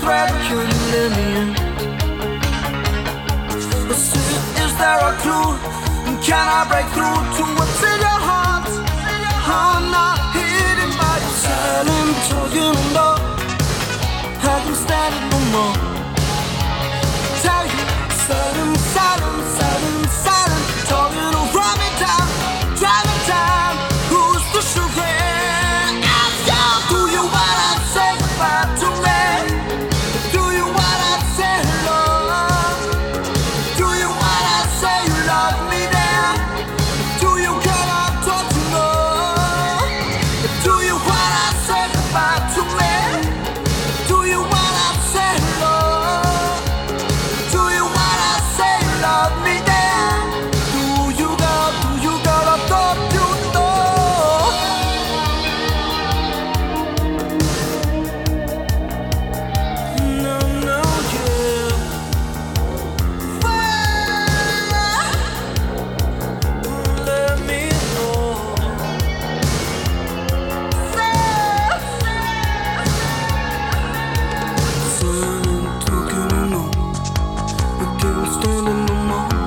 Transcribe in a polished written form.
thread, can you let me in? Is there a clue? Can I break through to what's in your heart? I'm not hidden by your silent talking no. I can stand it no more. Tell you, silent, silent, silent, silent, talking to run me down, drive me down. Who's the sugar? Do you wanna say goodbye to me? Do you wanna say hello? Do you wanna say you love me there? Do you wanna talk to know? Do you wanna say goodbye to me? Do you wanna say hello? Do you wanna say you love me there? Do you gotta talk to know? No, no, yeah. Let me know. Silent talking no. I can't stand it no more.